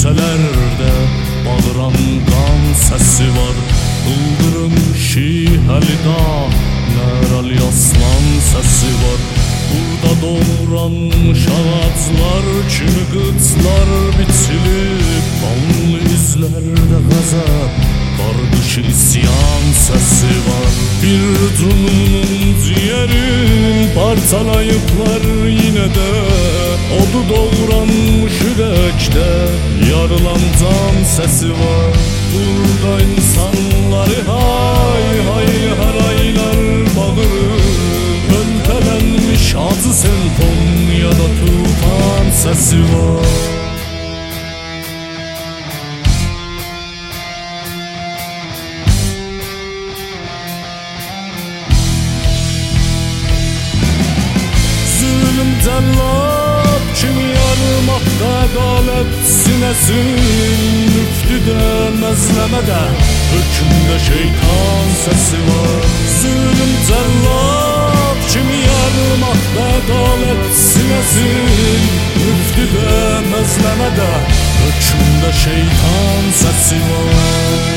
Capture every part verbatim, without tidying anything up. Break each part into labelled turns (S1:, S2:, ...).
S1: küçələrdə bağıran qan səsi var. Ildırım şihəli dağ, nərəli aslan səsi var. Burada doğranmış ağaclar kimi qıçlar biçilib, qanlı izlərdə qəzəb, qardışı isyan səsi var. Bir cununun ciğerin parçalayıblar yine de, odu doğranmış ürəkdə yarılan can səsi var. Burada insanları hay hay haraylar bağırır, pöltələnmiş acı senfon ya da tufan səsi var. Zulüm cəllab kimi yarmaqda ədalət sinəsin, müftüdə məzləmədə hökmdə şeytan səsi var. Zulüm cəllab kimi yarmaqda ədalət sinəsin, müftüdə məzləmədə hökmdə şeytan səsi var.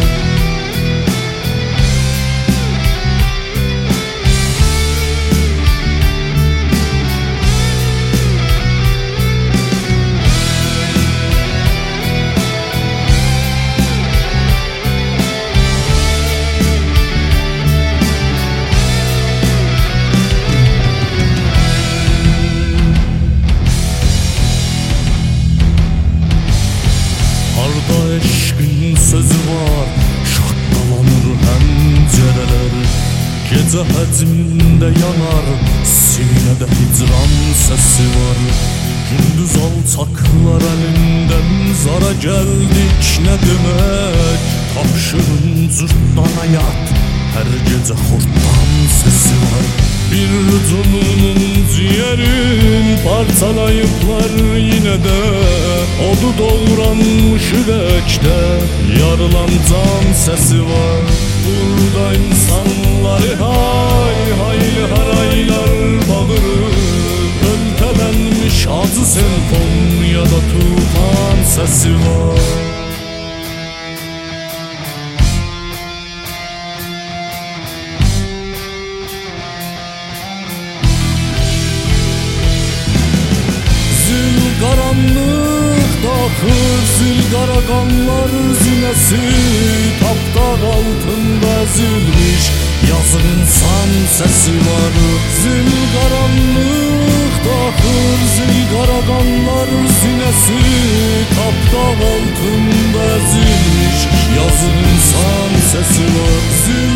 S1: Eşqin sözü var, şaqqalanır həncərələr. Gecə həcmində yanar, sinədə hicran səsi var. Gündüz alçaqlar əlindən zara gəldik nə demək, tapşırın cırtdan həyat, hər gecə xortdan səsi var. Bir cununun ciğerin parçalayıblar yine de, odu doğranmış ürəkdə yarılan can səsi var. Burada insanları hay hay haraylar bağırır, pöltələnmiş acı senfon ya da tufan səsi var. Qaranlıq daxır zilqara qanlar zinəsi, tapdaq altında əzilmiş yazıq insan səsi var. Zilqaranlıq daxır zilqara qanlar zinəsi, tapdaq altında əzilmiş yazıq insan səsi var. Zil